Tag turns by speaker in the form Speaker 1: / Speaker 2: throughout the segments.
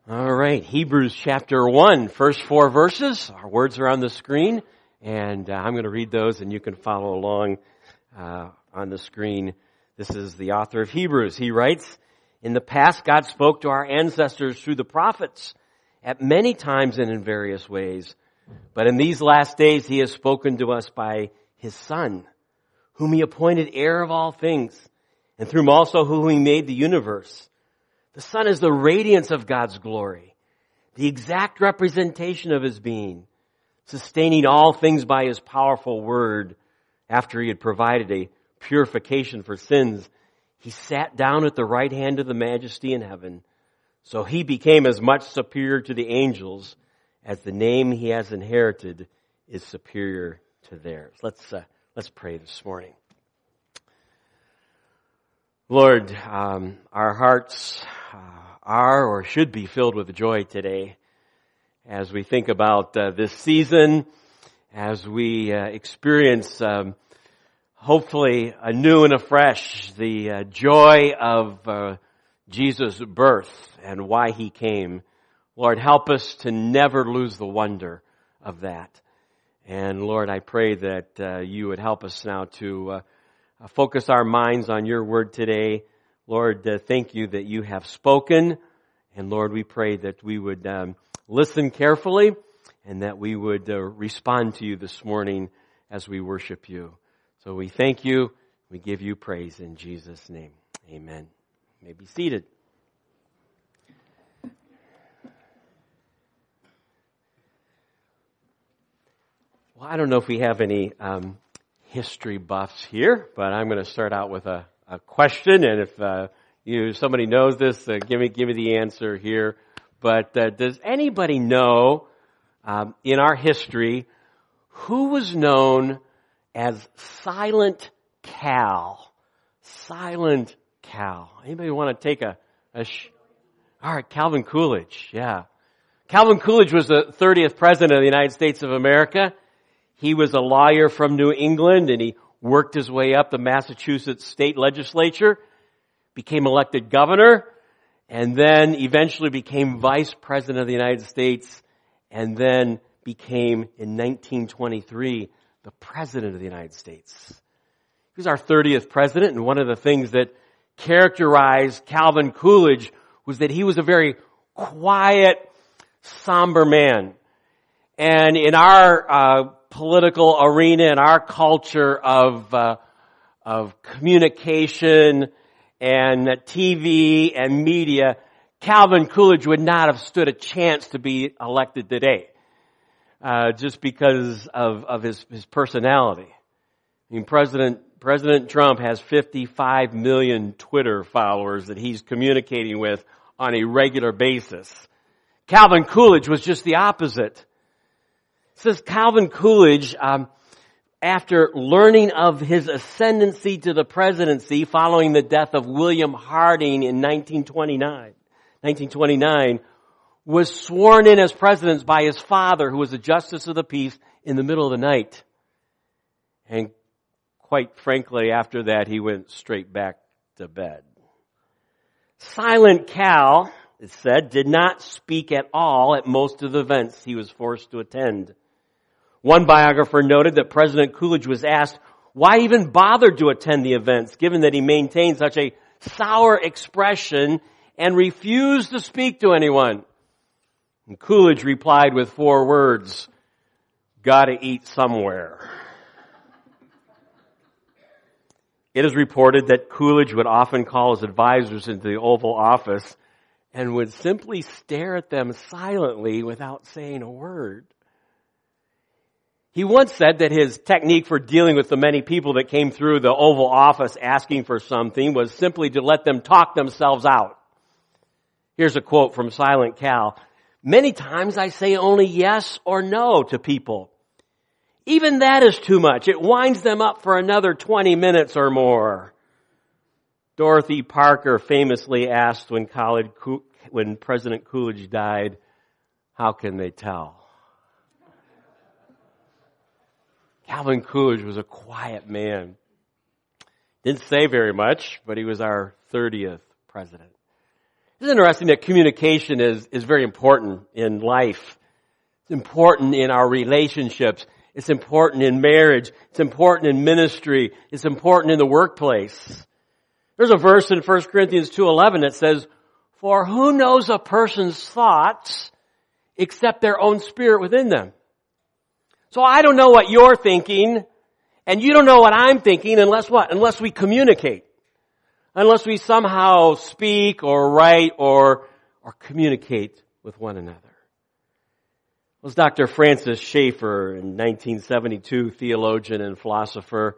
Speaker 1: All right, Hebrews chapter 1, first 4 verses. Our words are on the screen, and I'm going to read those, and you can follow along on the screen. This is the author of Hebrews. He writes, "In the past, God spoke to our ancestors through the prophets at many times and in various ways. But in these last days, He has spoken to us by His Son, whom He appointed heir of all things, and through whom also whom He made the universe. The Son is the radiance of God's glory, the exact representation of His being, sustaining all things by His powerful word. After He had provided a purification for sins, He sat down at the right hand of the Majesty in heaven. So He became as much superior to the angels as the name He has inherited is superior to theirs." Let's pray this morning. Lord, our hearts are or should be filled with joy today as we think about this season, as we experience hopefully anew and afresh the joy of Jesus' birth and why He came. Lord, help us to never lose the wonder of that. And Lord, I pray that You would help us now to focus our minds on Your word today. Lord, thank You that You have spoken. And Lord, we pray that we would listen carefully and that we would respond to You this morning as we worship You. So we thank You. We give You praise in Jesus' name. Amen. You may be seated. Well, I don't know if we have any history buffs here, but I'm going to start out with a question, and if somebody knows this, give me the answer here. But does anybody know in our history who was known as Silent Cal? Silent Cal. Anybody want to take all right, Calvin Coolidge. Yeah, Calvin Coolidge was the 30th president of the United States of America. He was a lawyer from New England, and he worked his way up the Massachusetts state legislature, became elected governor, and then eventually became vice president of the United States, and then became, in 1923, the president of the United States. He was our 30th president, and one of the things that characterized Calvin Coolidge was that he was a very quiet, somber man. And in our political arena, in our culture of communication and TV and media, Calvin Coolidge would not have stood a chance to be elected today, just because of his personality. I mean, President Trump has 55 million Twitter followers that he's communicating with on a regular basis. Calvin Coolidge was just the opposite. It says Calvin Coolidge, after learning of his ascendancy to the presidency following the death of William Harding in 1929, was sworn in as president by his father, who was a justice of the peace, in the middle of the night. And quite frankly, after that, he went straight back to bed. Silent Cal, it said, did not speak at all at most of the events he was forced to attend. One biographer noted that President Coolidge was asked why even bother to attend the events, given that he maintained such a sour expression and refused to speak to anyone. And Coolidge replied with 4 words, "Gotta eat somewhere." It is reported that Coolidge would often call his advisors into the Oval Office and would simply stare at them silently without saying a word. He once said that his technique for dealing with the many people that came through the Oval Office asking for something was simply to let them talk themselves out. Here's a quote from Silent Cal. "Many times I say only yes or no to people. Even that is too much. It winds them up for another 20 minutes or more." Dorothy Parker famously asked when President Coolidge died, "How can they tell?" Calvin Coolidge was a quiet man. Didn't say very much, but he was our 30th president. It's interesting that communication is very important in life. It's important in our relationships. It's important in marriage. It's important in ministry. It's important in the workplace. There's a verse in 1 Corinthians 2:11 that says, "For who knows a person's thoughts except their own spirit within them?" So I don't know what you're thinking, and you don't know what I'm thinking unless what? Unless we communicate. Unless we somehow speak or write or communicate with one another. It was Dr. Francis Schaeffer, in 1972, theologian and philosopher,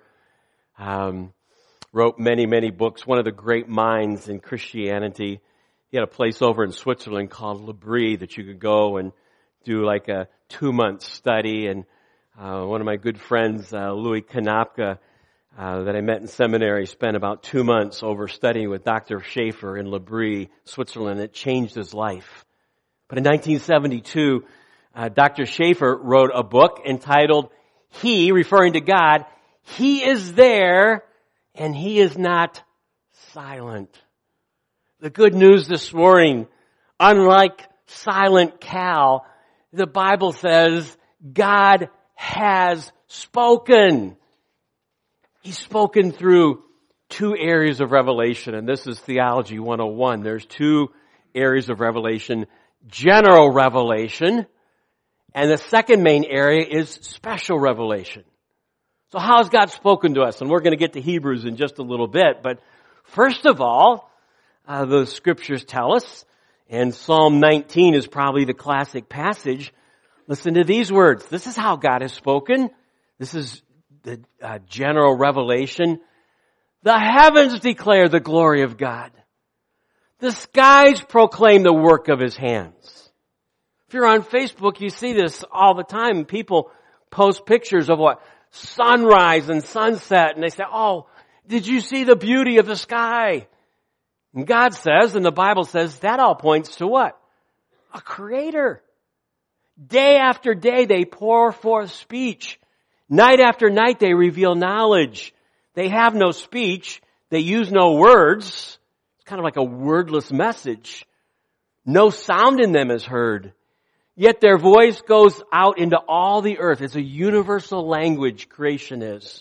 Speaker 1: wrote many books, one of the great minds in Christianity. He had a place over in Switzerland called L'Abri that you could go and do like a 2-month study. And one of my good friends, Louis Kanapka, that I met in seminary, spent about 2 months over studying with Dr. Schaeffer in L'Abri, Switzerland. It changed his life. But in 1972, Dr. Schaeffer wrote a book entitled, He, referring to God, He is there and He is not silent. The good news this morning, unlike silent Cal, the Bible says God has spoken. He's spoken through 2 areas of revelation, and this is Theology 101. There's 2 areas of revelation. General revelation, and the second main area is special revelation. So how has God spoken to us? And we're going to get to Hebrews in just a little bit, but first of all, the scriptures tell us, and Psalm 19 is probably the classic passage. Listen to these words. This is how God has spoken. This is the general revelation. The heavens declare the glory of God. The skies proclaim the work of His hands. If you're on Facebook, you see this all the time. People post pictures of what? Sunrise and sunset. And they say, "Oh, did you see the beauty of the sky?" And God says, and the Bible says, that all points to what? A creator. Day after day they pour forth speech. Night after night they reveal knowledge. They have no speech. They use no words. It's kind of like a wordless message. No sound in them is heard. Yet their voice goes out into all the earth. It's a universal language, creation is.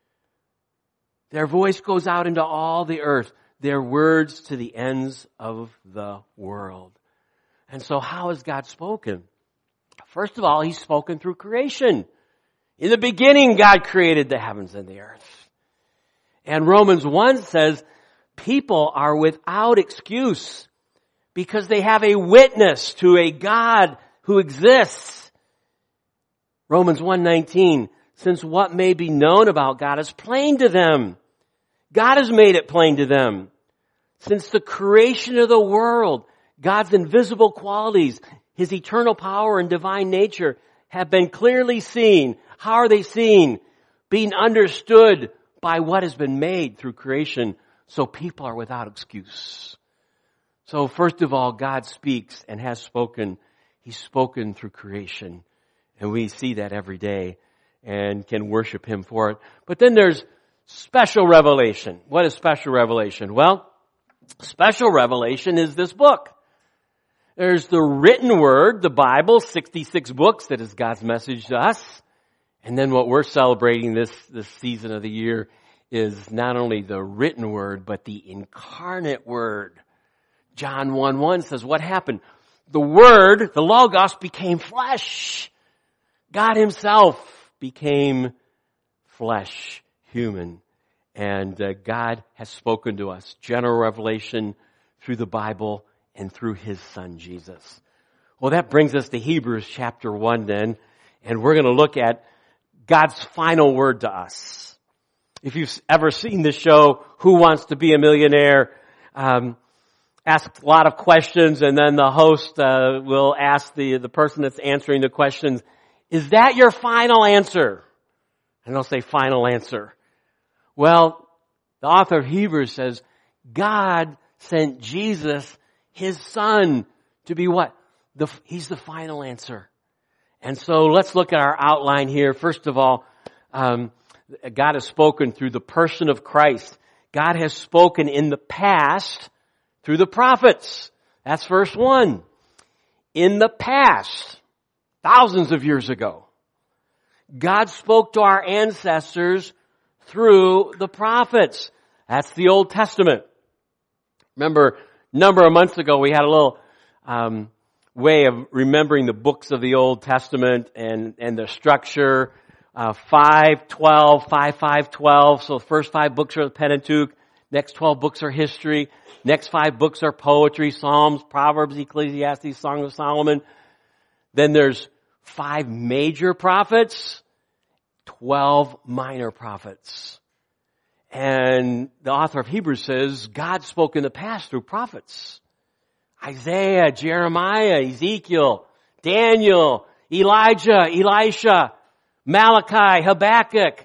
Speaker 1: Their voice goes out into all the earth. Their words to the ends of the world. And so how has God spoken? First of all, He's spoken through creation. In the beginning, God created the heavens and the earth. And Romans 1 says, people are without excuse because they have a witness to a God who exists. Romans 1:19, since what may be known about God is plain to them. God has made it plain to them. Since the creation of the world, God's invisible qualities, His eternal power and divine nature have been clearly seen. How are they seen? Being understood by what has been made through creation. So people are without excuse. So first of all, God speaks and has spoken. He's spoken through creation. And we see that every day and can worship Him for it. But then there's special revelation. What is special revelation? Well, special revelation is this book. There's the written word, the Bible, 66 books that is God's message to us. And then what we're celebrating this season of the year is not only the written word, but the incarnate word. John 1:1 says, what happened? The Word, the Logos, became flesh. God Himself became flesh, human. And God has spoken to us. General revelation through the Bible and through His Son, Jesus. Well, that brings us to Hebrews chapter 1 then. And we're going to look at God's final word to us. If you've ever seen the show, Who Wants to Be a Millionaire, ask a lot of questions, and then the host will ask the person that's answering the questions, is that your final answer? And they'll say, final answer. Well, the author of Hebrews says, God sent Jesus, His Son, to be what? He's the final answer. And so let's look at our outline here. First of all, God has spoken through the person of Christ. God has spoken in the past through the prophets. That's verse 1. In the past, thousands of years ago, God spoke to our ancestors through the prophets. That's the Old Testament. Remember, a number of months ago, we had a little way of remembering the books of the Old Testament and the structure. 5:12, 5:5:12. So the first 5 books are the Pentateuch. Next 12 books are history. Next 5 books are poetry, Psalms, Proverbs, Ecclesiastes, Song of Solomon. Then there's 5 major prophets, 12 minor prophets. And the author of Hebrews says God spoke in the past through prophets. Isaiah, Jeremiah, Ezekiel, Daniel, Elijah, Elisha, Malachi, Habakkuk.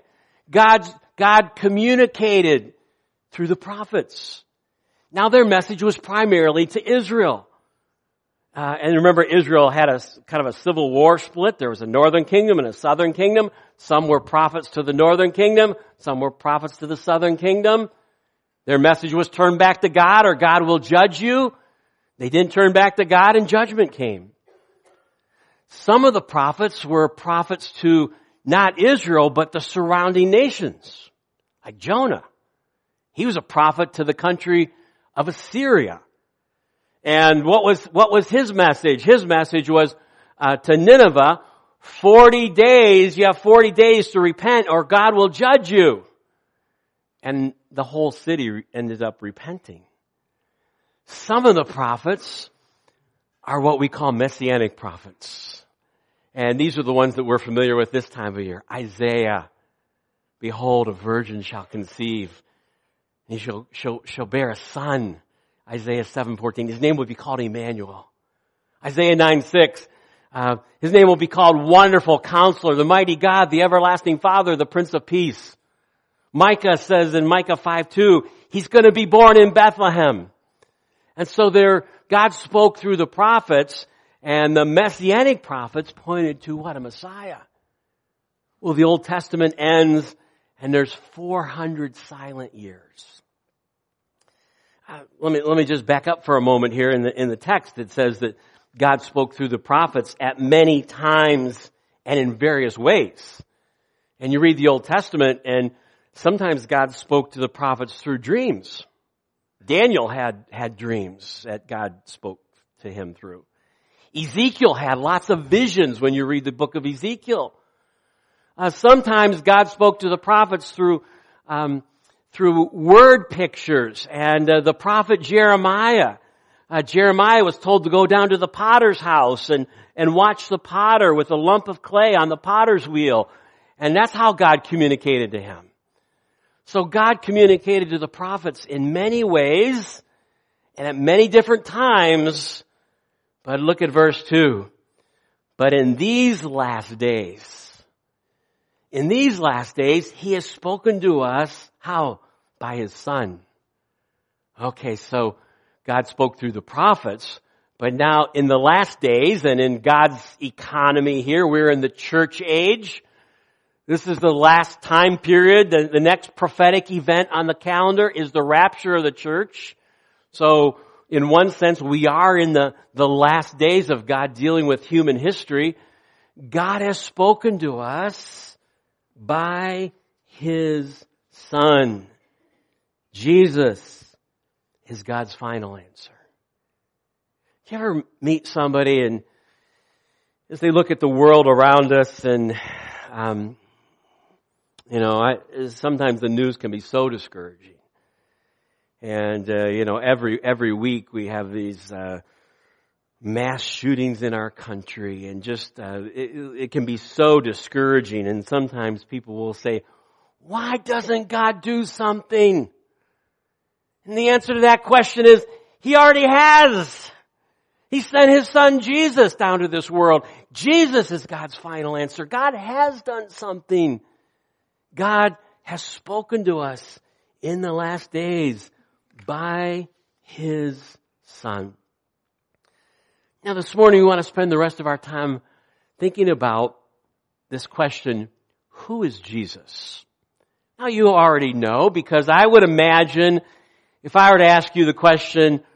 Speaker 1: God communicated through the prophets. Now their message was primarily to Israel. And remember, Israel had a kind of a civil war split. There was a northern kingdom and a southern kingdom. Some were prophets to the northern kingdom. Some were prophets to the southern kingdom. Their message was turn back to God or God will judge you. They didn't turn back to God and judgment came. Some of the prophets were prophets to not Israel, but the surrounding nations. Like Jonah. He was a prophet to the country of Assyria. And what was his message? His message was to Nineveh, 40 days, you have 40 days to repent or God will judge you. And the whole city ended up repenting. Some of the prophets are what we call messianic prophets. And these are the ones that we're familiar with this time of year. Isaiah, behold, a virgin shall conceive. And she'll bear a son. Isaiah 7:14. His name will be called Emmanuel. Isaiah 9:6. His name will be called Wonderful Counselor, the Mighty God, the Everlasting Father, the Prince of Peace. Micah says in Micah 5:2, he's going to be born in Bethlehem. And so God spoke through the prophets, and the Messianic prophets pointed to what? A Messiah. Well, the Old Testament ends, and there's 400 silent years. Let me just back up for a moment here. In the text, it says that God spoke through the prophets at many times and in various ways. And you read the Old Testament, and sometimes God spoke to the prophets through dreams. Daniel had dreams that God spoke to him through. Ezekiel had lots of visions when you read the book of Ezekiel. Sometimes God spoke to the prophets through word pictures. And the prophet Jeremiah. Jeremiah was told to go down to the potter's house and watch the potter with a lump of clay on the potter's wheel. And that's how God communicated to him. So God communicated to the prophets in many ways and at many different times. But look at verse 2. But in these last days, He has spoken to us, how? By His Son. Okay, so God spoke through the prophets, but now in the last days and in God's economy here, we're in the church age. This is the last time period. The next prophetic event on the calendar is the rapture of the church. So in one sense, we are in the last days of God dealing with human history. God has spoken to us by His Son. Jesus is God's final answer. Do you ever meet somebody and as they look at the world around us and, sometimes the news can be so discouraging. And, every week we have these, mass shootings in our country and just, it can be so discouraging. And sometimes people will say, why doesn't God do something? And the answer to that question is, He already has. He sent His Son Jesus down to this world. Jesus is God's final answer. God has done something. God has spoken to us in the last days by His Son. Now this morning we want to spend the rest of our time thinking about this question, who is Jesus? Now you already know, because I would imagine if I were to ask you the question,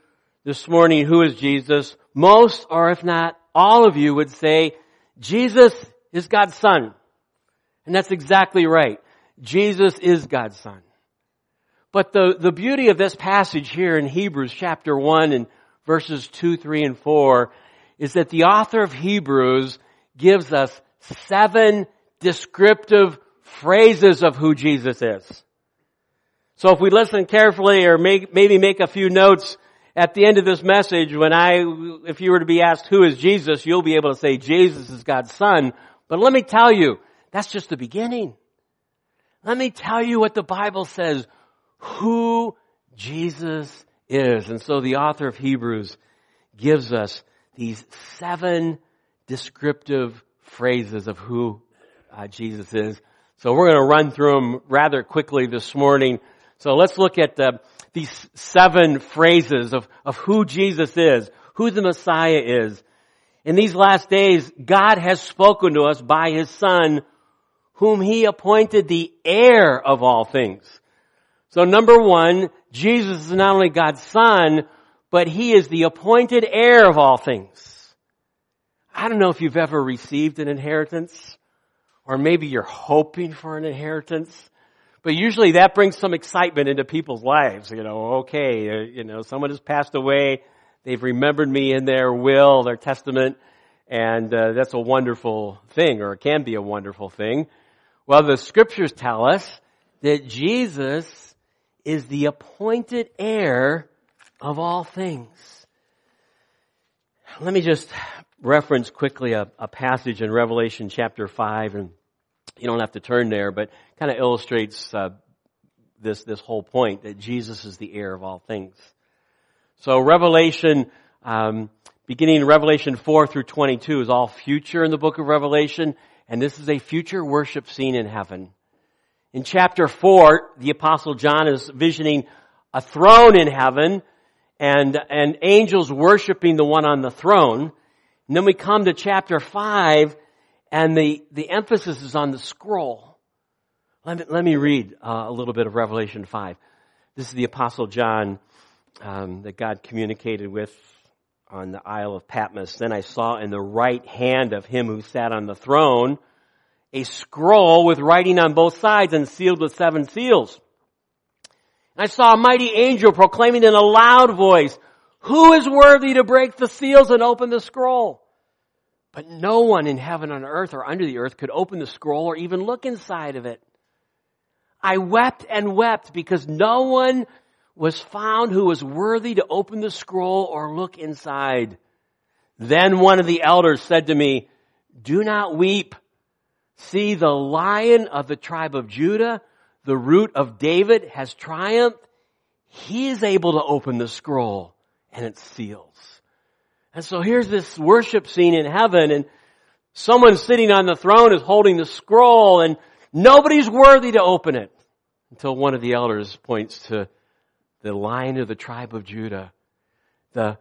Speaker 1: this morning, who is Jesus? Most, or if not all of you would say, Jesus is God's Son. And that's exactly right. Jesus is God's Son. But the beauty of this passage here in Hebrews chapter 1 and verses 2, 3, and 4 is that the author of Hebrews gives us 7 descriptive phrases of who Jesus is. So if we listen carefully or maybe make a few notes at the end of this message, if you were to be asked who is Jesus, you'll be able to say Jesus is God's Son. But let me tell you, that's just the beginning. Let me tell you what the Bible says, who Jesus is. And so the author of Hebrews gives us these 7 descriptive phrases of who Jesus is. So we're going to run through them rather quickly this morning. So let's look at these 7 phrases of who Jesus is, who the Messiah is. In these last days, God has spoken to us by His Son, whom He appointed the heir of all things. So number 1, Jesus is not only God's Son, but He is the appointed heir of all things. I don't know if you've ever received an inheritance, or maybe you're hoping for an inheritance, but usually that brings some excitement into people's lives. Someone has passed away, they've remembered me in their will, their testament, and that's a wonderful thing, or it can be a wonderful thing. Well, the scriptures tell us that Jesus is the appointed heir of all things. Let me just reference quickly a passage in Revelation chapter 5, and you don't have to turn there, but kind of illustrates this whole point that Jesus is the heir of all things. So Revelation, beginning in Revelation 4 through 22 is all future in the book of Revelation, and this is a future worship scene in heaven. In chapter 4, the Apostle John is visioning a throne in heaven and angels worshiping the one on the throne. And then we come to chapter 5, and the emphasis is on the scroll. Let me read a little bit of Revelation 5. This is the Apostle John that God communicated with on the Isle of Patmos. Then I saw in the right hand of him who sat on the throne a scroll with writing on both sides and sealed with 7 seals. And I saw a mighty angel proclaiming in a loud voice, "Who is worthy to break the seals and open the scroll?" But no one in heaven, on earth, or under the earth could open the scroll or even look inside of it. I wept and wept because no one was found who was worthy to open the scroll or look inside. Then one of the elders said to me, "Do not weep. See, the Lion of the tribe of Judah, the Root of David, has triumphed. He is able to open the scroll and its seals." And so here's this worship scene in heaven, and someone sitting on the throne is holding the scroll, and nobody's worthy to open it until one of the elders points to the Lion of the tribe of Judah, the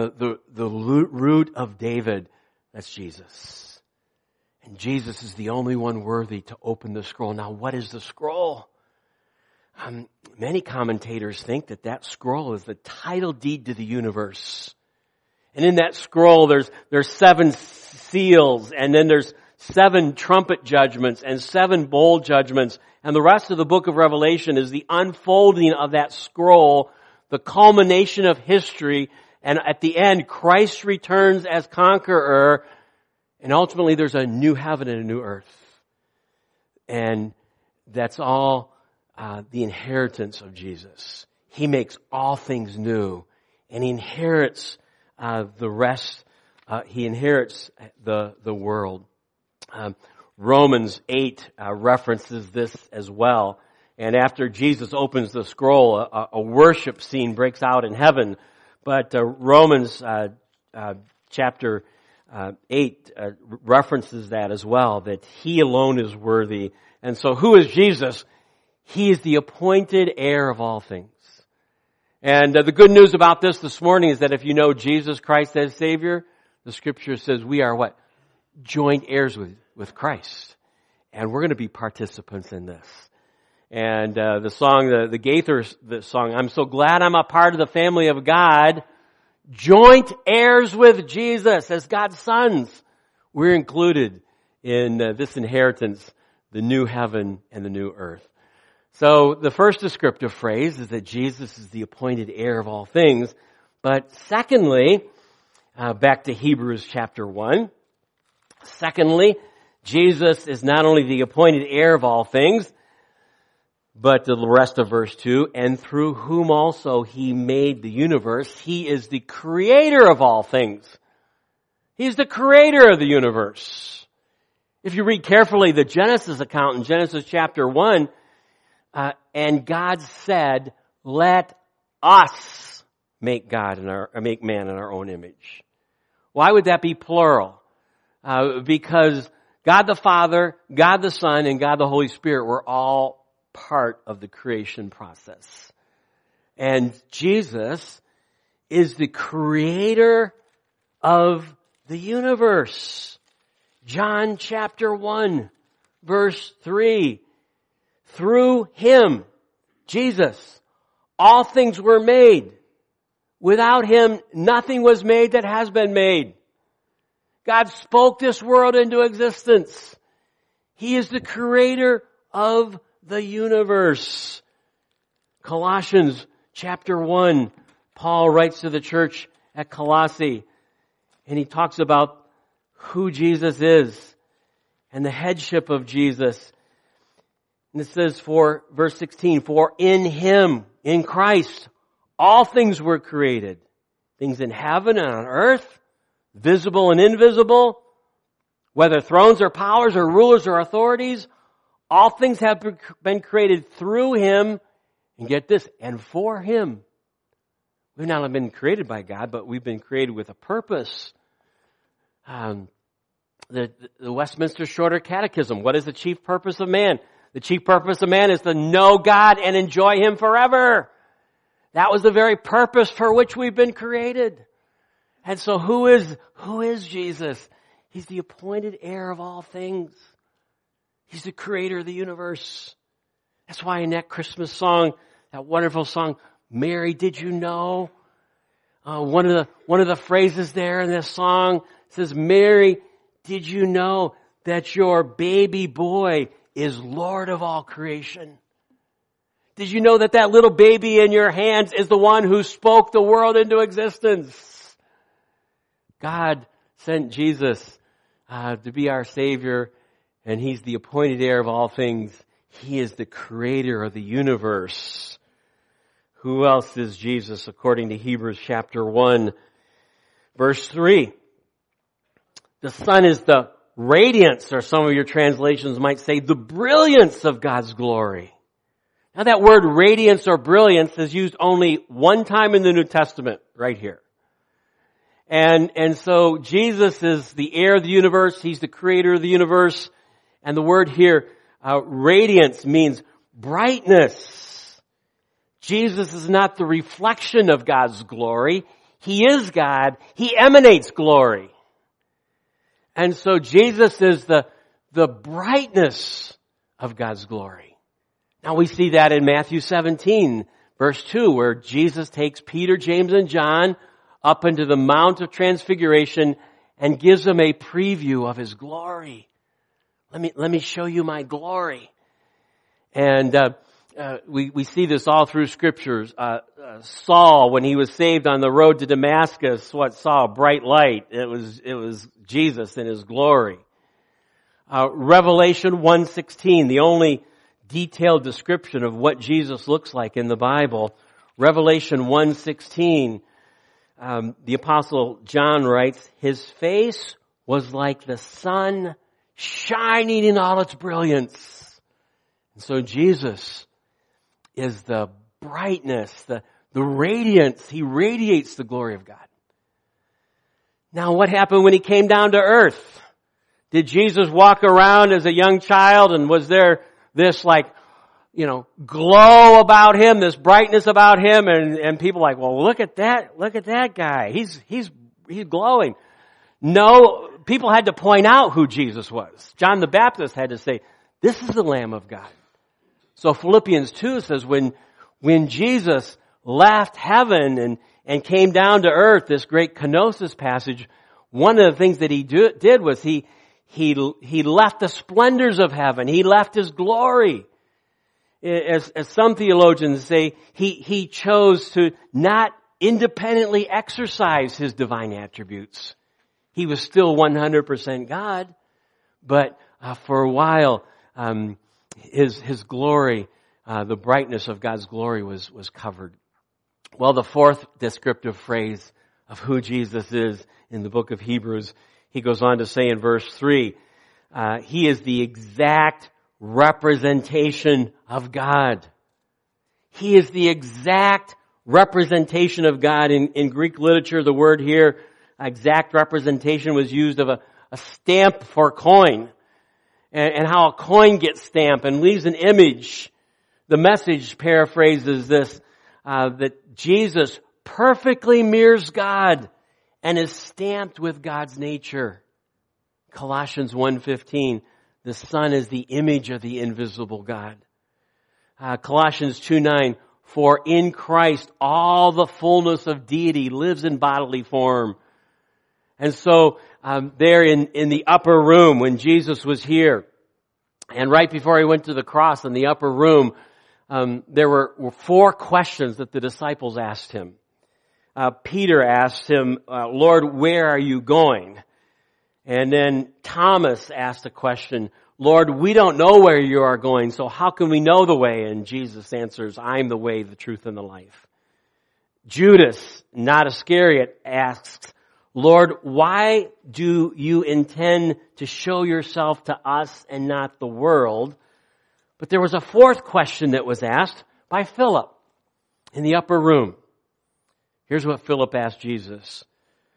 Speaker 1: Root of David. That's Jesus. And Jesus is the only one worthy to open the scroll. Now, what is the scroll? Many commentators think that scroll is the title deed to the universe. And in that scroll, there's 7 seals, and then there's 7 trumpet judgments and 7 bowl judgments. And the rest of the book of Revelation is the unfolding of that scroll, the culmination of history. And at the end, Christ returns as conqueror. And ultimately, there's a new heaven and a new earth. And that's all the inheritance of Jesus. He makes all things new. And He inherits the rest. He inherits the world. Romans 8 references this as well. And after Jesus opens the scroll, a worship scene breaks out in heaven. But Romans chapter 8 references that as well, that He alone is worthy. And so who is Jesus? He is the appointed heir of all things. And the good news about this morning is that if you know Jesus Christ as Savior, the Scripture says we are what? Joint heirs with Christ. And we're going to be participants in this. And the song, the Gaither song, "I'm so glad I'm a part of the family of God," joint heirs with Jesus as God's sons. We're included in this inheritance, the new heaven and the new earth. So the first descriptive phrase is that Jesus is the appointed heir of all things. But secondly, back to Hebrews chapter 1. Secondly, Jesus is not only the appointed heir of all things, but the rest of verse 2, and through whom also he made the universe. He is the creator of all things. He's the creator of the universe. If you read carefully the Genesis account in Genesis chapter 1, and God said, let us make make man in our own image. Why would that be plural? Because God the Father, God the Son, and God the Holy Spirit were all part of the creation process. And Jesus is the creator of the universe. John chapter 1, verse 3. Through him, Jesus, all things were made. Without him, nothing was made that has been made. God spoke this world into existence. He is the creator of the universe. Colossians chapter 1, Paul writes to the church at Colossae, and he talks about who Jesus is and the headship of Jesus. And it says verse 16, for in him, in Christ, all things were created. Things in heaven and on earth, visible and invisible, whether thrones or powers or rulers or authorities, all things have been created through him, and get this, and for him. We've not only been created by God, but we've been created with a purpose. The Westminster Shorter Catechism, what is the chief purpose of man? The chief purpose of man is to know God and enjoy him forever. That was the very purpose for which we've been created. And so who is Jesus? He's the appointed heir of all things. He's the creator of the universe. That's why in that Christmas song, that wonderful song, Mary, did you know? One of the phrases there in this song says, Mary, did you know that your baby boy is Lord of all creation? Did you know that that little baby in your hands is the one who spoke the world into existence? God sent Jesus to be our Savior, and he's the appointed heir of all things. He is the creator of the universe. Who else is Jesus according to Hebrews chapter 1, verse 3? The Son is the radiance, or some of your translations might say the brilliance of God's glory. Now that word radiance or brilliance is used only one time in the New Testament, right here. And so Jesus is the heir of the universe. He's the creator of the universe. And the word here, radiance, means brightness. Jesus is not the reflection of God's glory. He is God. He emanates glory. And so Jesus is the brightness of God's glory. Now we see that in Matthew 17, verse 2, where Jesus takes Peter, James, and John up into the Mount of Transfiguration and gives them a preview of his glory. Let me show you my glory. And we see this all through scriptures. Saul, when he was saved on the road to Damascus, saw a bright light. It was Jesus in his glory. Revelation 1:16, the only detailed description of what Jesus looks like in the Bible. Revelation 1:16, the Apostle John writes, his face was like the sun shining in all its brilliance. And so Jesus is the brightness, the radiance. He radiates the glory of God. Now what happened when he came down to earth? Did Jesus walk around as a young child, and was there this glow about him, this brightness about him, and people like, well, look at that guy. He's glowing. No, people had to point out who Jesus was. John the Baptist had to say, this is the Lamb of God. So Philippians 2 says when Jesus left heaven and came down to earth, this great kenosis passage, one of the things that he did was he left the splendors of heaven. He left his glory. As some theologians say, he chose to not independently exercise his divine attributes. He was still 100% God, but for a while, his glory, the brightness of God's glory was covered. Well, the fourth descriptive phrase of who Jesus is in the book of Hebrews, he goes on to say in verse 3, he is the exact representation of God. He is the exact representation of God. In Greek literature, the word here, exact representation, was used of a stamp for coin. And how a coin gets stamped and leaves an image. The Message paraphrases this, that Jesus perfectly mirrors God and is stamped with God's nature. Colossians 1:15, the Son is the image of the invisible God. Colossians 2:9, for in Christ all the fullness of deity lives in bodily form. And so there in the upper room when Jesus was here, and right before he went to the cross in the upper room, there were 4 questions that the disciples asked him. Peter asked him, Lord, where are you going? And then Thomas asked a question, Lord, we don't know where you are going, so how can we know the way? And Jesus answers, I'm the way, the truth, and the life. Judas, not Iscariot, asks, Lord, why do you intend to show yourself to us and not the world? But there was a 4th question that was asked by Philip in the upper room. Here's what Philip asked Jesus.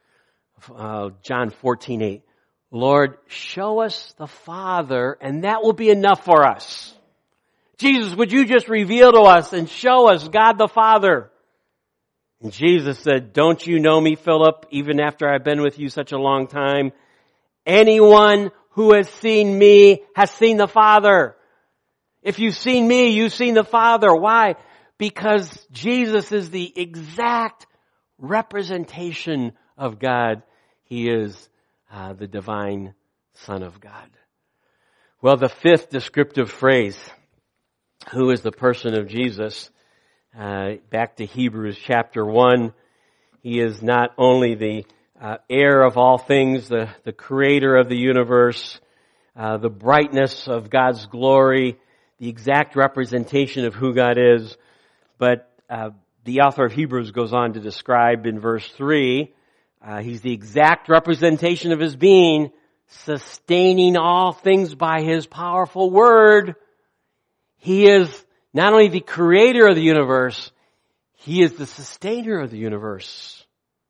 Speaker 1: John 14:8. Lord, show us the Father, and that will be enough for us. Jesus, would you just reveal to us and show us God the Father? And Jesus said, don't you know me, Philip, even after I've been with you such a long time? Anyone who has seen me has seen the Father. If you've seen me, you've seen the Father. Why? Because Jesus is the exact representation of God. He is the divine Son of God. Well, the 5th descriptive phrase, who is the person of Jesus? Back to Hebrews chapter 1. He is not only the heir of all things, the creator of the universe, the brightness of God's glory, the exact representation of who God is, but the author of Hebrews goes on to describe in verse 3, he's the exact representation of his being, sustaining all things by his powerful word. He is not only the creator of the universe, he is the sustainer of the universe.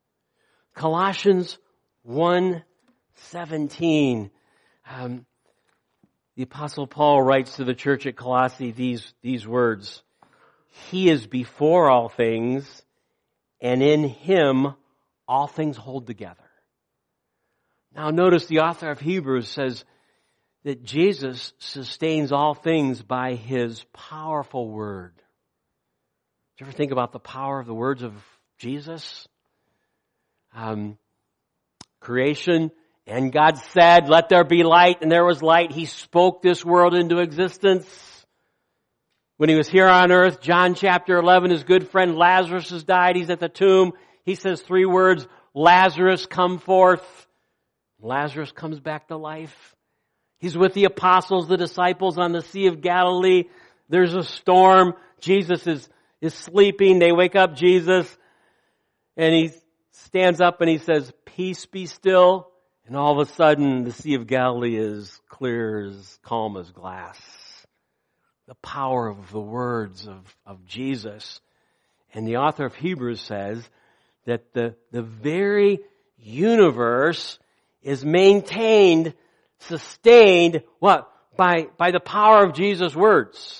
Speaker 1: Colossians 1:17. The Apostle Paul writes to the church at Colossae these words. He is before all things, and in him all things hold together. Now notice the author of Hebrews says that Jesus sustains all things by his powerful word. Did you ever think about the power of the words of Jesus? Creation, and God said, let there be light, and there was light. He spoke this world into existence. When he was here on earth, John chapter 11, his good friend Lazarus has died. He's at the tomb. He says 3 words, Lazarus, come forth. Lazarus comes back to life. He's with the apostles, the disciples on the Sea of Galilee. There's a storm. Jesus is sleeping. They wake up Jesus, and he stands up and he says, peace be still. And all of a sudden, the Sea of Galilee is clear, as calm as glass. The power of the words of Jesus. And the author of Hebrews says that the very universe is maintained, sustained, what? By the power of Jesus' words.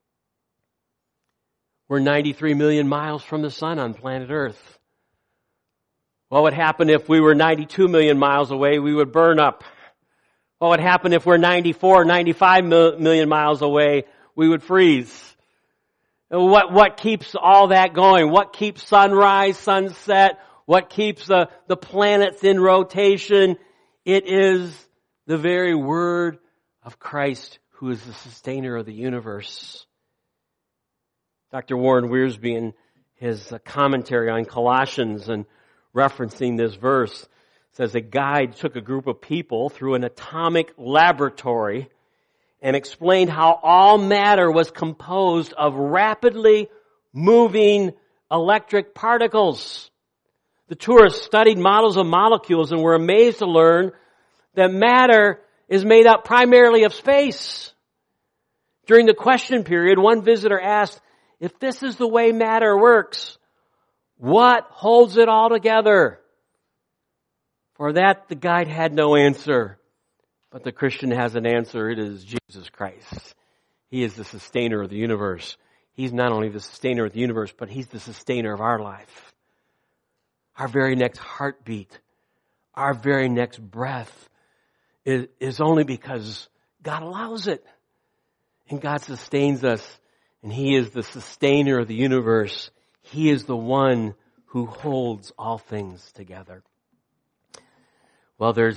Speaker 1: We're 93 million miles from the sun on planet Earth. What would happen if we were 92 million miles away? We would burn up. What would happen if we're 94, 95 million miles away? We would freeze. What keeps all that going? What keeps sunrise, sunset? What keeps the planets in rotation? It is the very word of Christ, who is the sustainer of the universe. Dr. Warren Wiersbe, in his commentary on Colossians and referencing this verse, says a guide took a group of people through an atomic laboratory and explained how all matter was composed of rapidly moving electric particles. The tourists studied models of molecules and were amazed to learn that matter is made up primarily of space. During the question period, one visitor asked, if this is the way matter works, what holds it all together? For that, the guide had no answer. But the Christian has an answer. It is Jesus Christ. He is the sustainer of the universe. He's not only the sustainer of the universe, but He's the sustainer of our life. Our very next heartbeat, our very next breath is only because God allows it. And God sustains us. And He is the sustainer of the universe. He is the one who holds all things together. Well, there's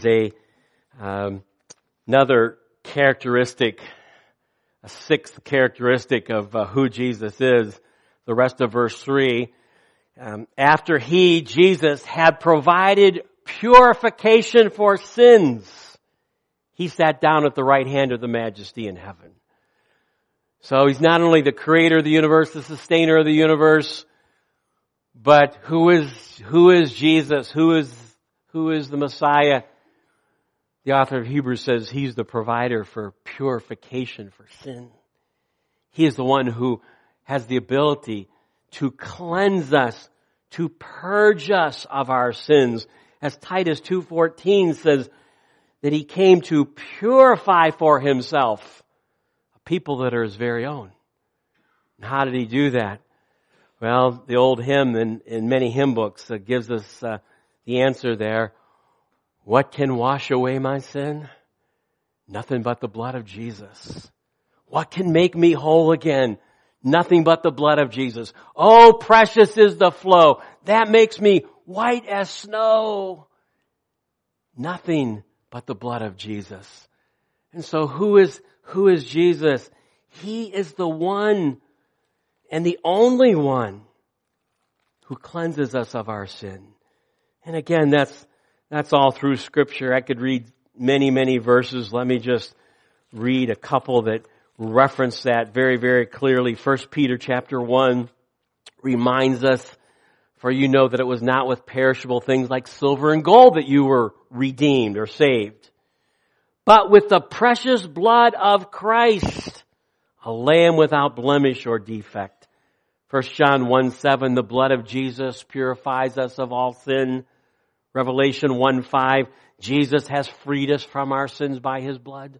Speaker 1: another characteristic, a sixth characteristic of who Jesus is. The rest of verse 3. After He, Jesus, had provided purification for sins, He sat down at the right hand of the Majesty in heaven. So He's not only the creator of the universe, the sustainer of the universe, but who is Jesus? Who is the Messiah? The author of Hebrews says He's the provider for purification for sin. He is the one who has the ability to cleanse us, to purge us of our sins. As Titus 2:14 says, that He came to purify for Himself a people that are His very own. And how did He do that? Well, the old hymn in many hymn books gives us the answer there. What can wash away my sin? Nothing but the blood of Jesus. What can make me whole again? Nothing but the blood of Jesus. Oh, precious is the flow. That makes me white as snow. Nothing but the blood of Jesus. And so who is Jesus? He is the one and the only one who cleanses us of our sin. And again, that's all through Scripture. I could read many, many verses. Let me just read a couple that reference that very, very clearly. 1 Peter chapter 1 reminds us, for you know that it was not with perishable things like silver and gold that you were redeemed or saved, but with the precious blood of Christ, a lamb without blemish or defect. 1 John 1:7, the blood of Jesus purifies us of all sin. Revelation 1:5, Jesus has freed us from our sins by His blood.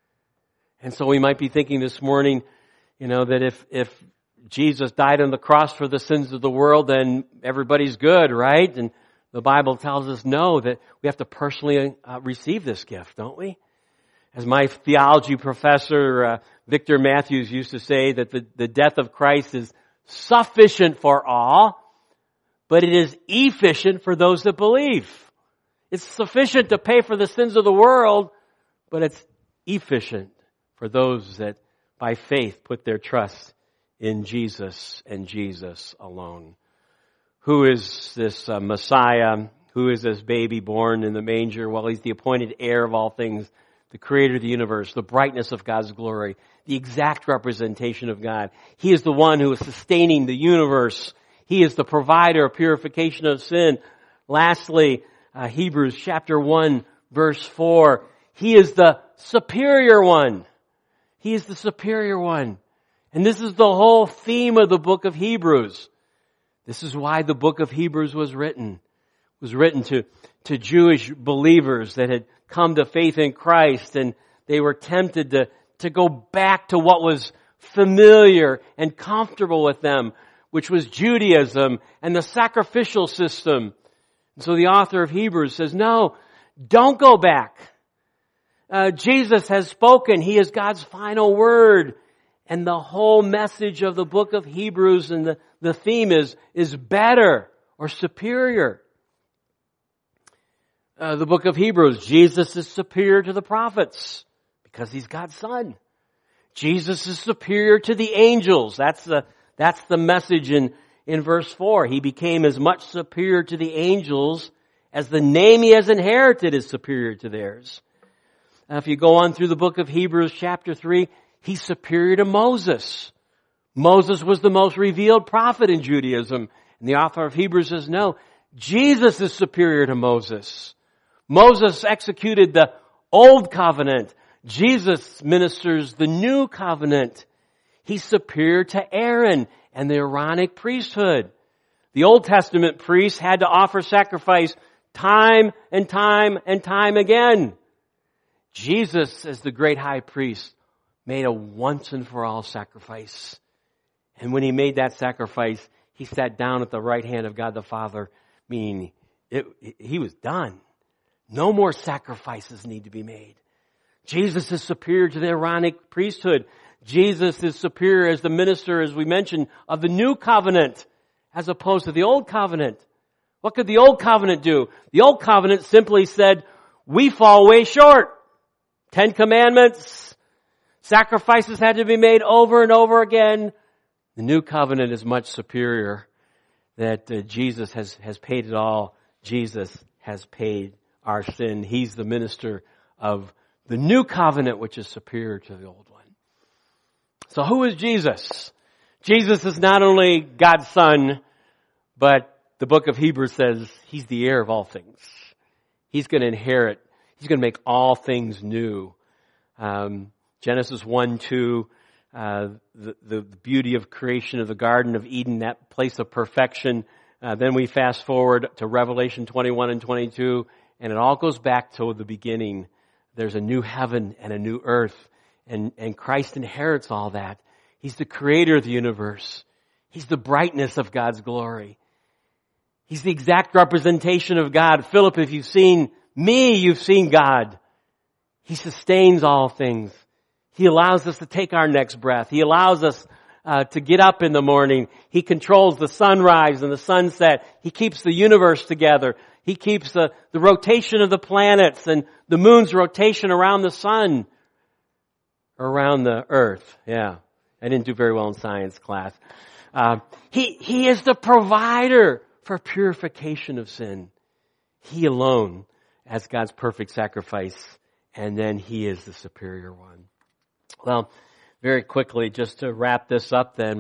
Speaker 1: And so we might be thinking this morning, that if Jesus died on the cross for the sins of the world, then everybody's good, right? And the Bible tells us no, that we have to personally receive this gift, don't we? As my theology professor, Victor Matthews, used to say, that the death of Christ is sufficient for all, but it is efficient for those that believe. It's sufficient to pay for the sins of the world, but it's efficient for those that by faith put their trust in Jesus and Jesus alone. Who is this Messiah? Who is this baby born in the manger? Well, He's the appointed heir of all things, the creator of the universe, the brightness of God's glory, the exact representation of God. He is the one who is sustaining the universe. He is the provider of purification of sin. Lastly, Hebrews chapter 1, verse 4. He is the superior one. He is the superior one. And this is the whole theme of the book of Hebrews. This is why the book of Hebrews was written. It was written to Jewish believers that had come to faith in Christ, and they were tempted to go back to what was familiar and comfortable with them, which was Judaism and the sacrificial system. And so the author of Hebrews says, no, don't go back. Jesus has spoken. He is God's final word. And the whole message of the book of Hebrews and the theme is better or superior. The book of Hebrews, Jesus is superior to the prophets because he's God's son. Jesus is superior to the angels. That's the message in verse 4. He became as much superior to the angels as the name he has inherited is superior to theirs. If you go on through the book of Hebrews chapter 3, he's superior to Moses. Moses was the most revealed prophet in Judaism. And the author of Hebrews says, no, Jesus is superior to Moses. Moses executed the old covenant. Jesus ministers the new covenant. He's superior to Aaron and the Aaronic priesthood. The Old Testament priests had to offer sacrifice time and time and time again. Jesus, as the great high priest, made a once and for all sacrifice. And when he made that sacrifice, he sat down at the right hand of God the Father, meaning he was done. No more sacrifices need to be made. Jesus is superior to the Aaronic priesthood. Jesus is superior as the minister, as we mentioned, of the new covenant, as opposed to the old covenant. What could the old covenant do? The old covenant simply said, we fall way short. 10 Commandments, sacrifices had to be made over and over again. The new covenant is much superior, that Jesus has paid it all. Jesus has paid our sin. He's the minister of the new covenant, which is superior to the old one. So who is Jesus? Jesus is not only God's son, but the book of Hebrews says he's the heir of all things. He's going to inherit. He's going to make all things new. Genesis 1-2, the beauty of creation of the Garden of Eden, that place of perfection. Then we fast forward to Revelation 21 and 22, and it all goes back to the beginning. There's a new heaven and a new earth, and Christ inherits all that. He's the creator of the universe. He's the brightness of God's glory. He's the exact representation of God. Philip, if you've seen me, you've seen God. He sustains all things. He allows us to take our next breath. He allows us to get up in the morning. He controls the sunrise and the sunset. He keeps the universe together. He keeps the rotation of the planets and the moon's rotation around the sun, around the earth. Yeah, I didn't do very well in science class. He is the provider for purification of sin. He alone as God's perfect sacrifice, and then he is the superior one. Well, very quickly, just to wrap this up then,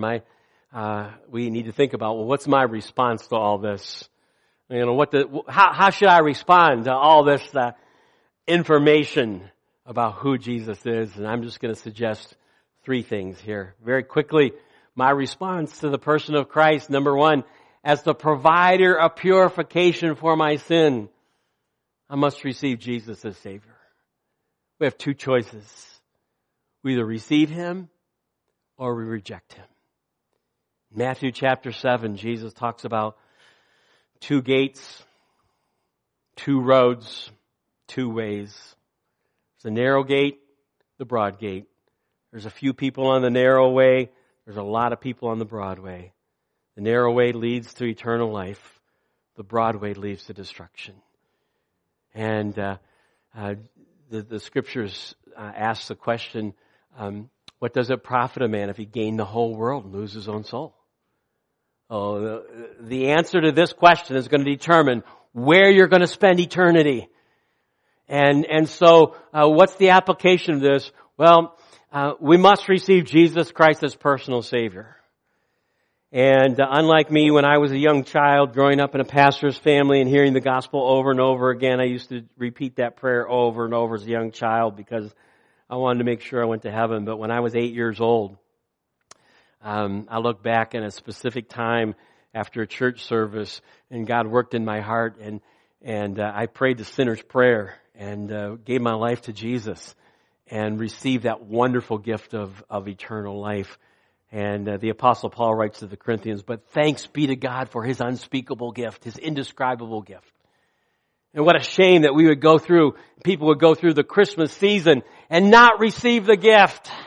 Speaker 1: we need to think about, well, what's my response to all this? You know, how should I respond to all this information about who Jesus is? And I'm just going to suggest 3 things here. Very quickly, my response to the person of Christ, number 1, as the provider of purification for my sin, I must receive Jesus as Savior. We have 2 choices. We either receive him or we reject him. Matthew chapter 7, Jesus talks about 2 gates, 2 roads, 2 ways. There's a narrow gate, the broad gate. There's a few people on the narrow way. There's a lot of people on the broad way. The narrow way leads to eternal life. The broad way leads to destruction. And the scriptures ask the question, what does it profit a man if he gain the whole world and lose his own soul? Oh, the answer to this question is going to determine where you're going to spend eternity. And so, what's the application of this? Well, we must receive Jesus Christ as personal Savior. And unlike me, when I was a young child growing up in a pastor's family and hearing the gospel over and over again, I used to repeat that prayer over and over as a young child because I wanted to make sure I went to heaven. But when I was 8 years old, I look back in a specific time after a church service, and God worked in my heart, and I prayed the sinner's prayer and gave my life to Jesus and received that wonderful gift of eternal life. And the Apostle Paul writes to the Corinthians, but thanks be to God for his unspeakable gift, his indescribable gift. And what a shame that we would go through, people would go through the Christmas season and not receive the gift,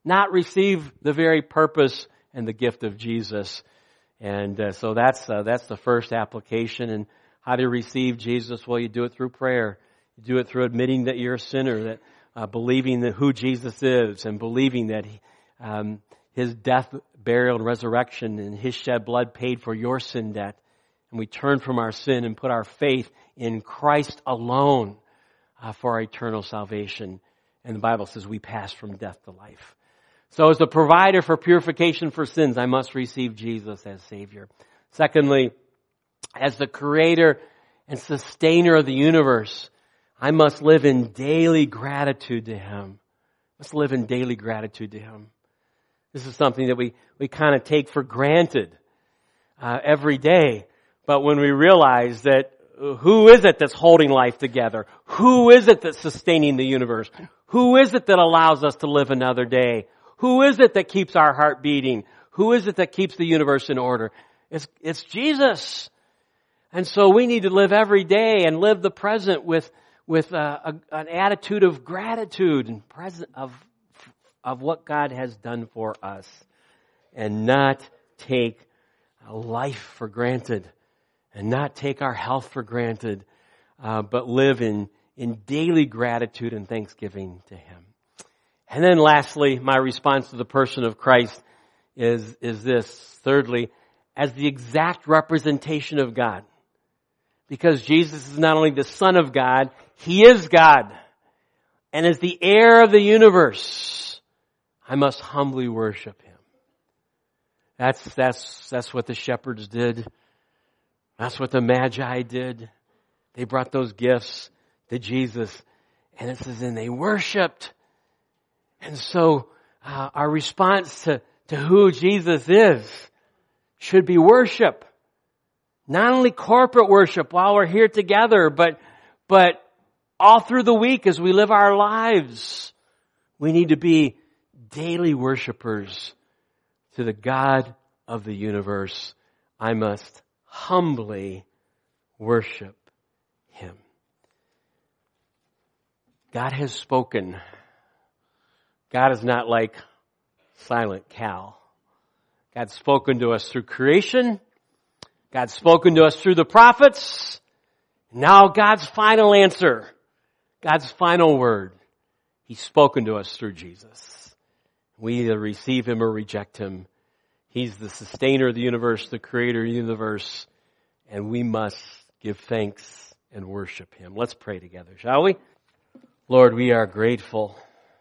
Speaker 1: not receive the very purpose and the gift of Jesus. And so that's the first application. And how do you receive Jesus? Well, you do it through prayer. You do it through admitting that you're a sinner, that believing that who Jesus is, and believing that His death, burial, and resurrection, and His shed blood paid for your sin debt. And we turn from our sin and put our faith in Christ alone for our eternal salvation. And the Bible says we pass from death to life. So as the provider for purification for sins, I must receive Jesus as Savior. Secondly, as the creator and sustainer of the universe, I must live in daily gratitude to Him. I must live in daily gratitude to Him. This is something that we kind of take for granted every day. But when we realize that who is it that's holding life together? Who is it that's sustaining the universe? Who is it that allows us to live another day? Who is it that keeps our heart beating? Who is it that keeps the universe in order? It's Jesus. And so we need to live every day and live the present with an attitude of gratitude and present of what God has done for us, and not take life for granted, and not take our health for granted, but live in daily gratitude and thanksgiving to Him. And then lastly, my response to the person of Christ is this. Thirdly, as the exact representation of God. Because Jesus is not only the Son of God, He is God. And as the heir of the universe, I must humbly worship Him. That's what the shepherds did. That's what the Magi did. They brought those gifts to Jesus. And it says, and they worshiped. And so our response to who Jesus is should be worship. Not only corporate worship while we're here together, but all through the week as we live our lives. We need to be daily worshipers to the God of the universe. I must humbly worship Him. God has spoken. God is not like Silent Cal. God's spoken to us through creation. God's spoken to us through the prophets. Now God's final answer, God's final word, He's spoken to us through Jesus. We either receive Him or reject Him. He's the sustainer of the universe, the creator of the universe, and we must give thanks and worship Him. Let's pray together, shall we? Lord, we are grateful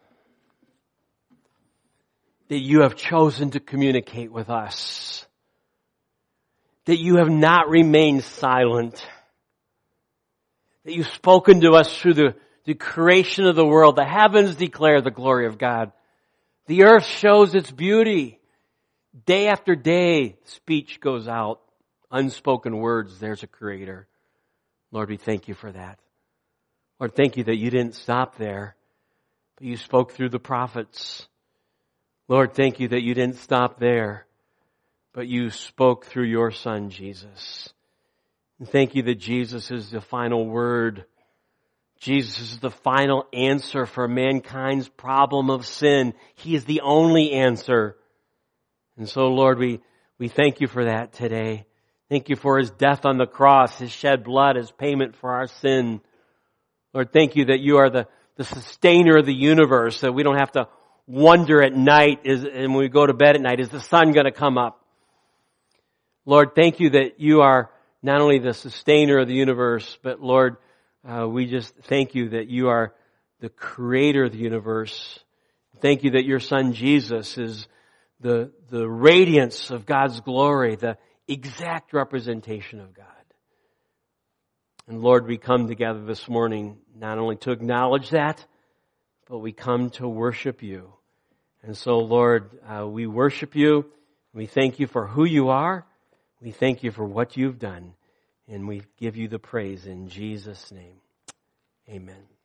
Speaker 1: that You have chosen to communicate with us, that You have not remained silent, that You've spoken to us through the creation of the world. The heavens declare the glory of God. The earth shows its beauty. Day after day, speech goes out. Unspoken words, there's a creator. Lord, we thank You for that. Lord, thank You that You didn't stop there, but You spoke through the prophets. Lord, thank You that You didn't stop there, but You spoke through Your Son, Jesus. And thank You that Jesus is the final word. Jesus is the final answer for mankind's problem of sin. He is the only answer. And so, Lord, we thank You for that today. Thank You for His death on the cross, His shed blood as payment for our sin. Lord, thank You that You are the sustainer of the universe, that we don't have to wonder at night, and when we go to bed at night, is the sun going to come up? Lord, thank You that You are not only the sustainer of the universe, but Lord, we just thank You that You are the creator of the universe. Thank You that Your Son Jesus is the radiance of God's glory, the exact representation of God. And Lord, we come together this morning not only to acknowledge that, but we come to worship You. And so, Lord, we worship You. We thank You for who You are. We thank You for what You've done. And we give You the praise in Jesus' name. Amen.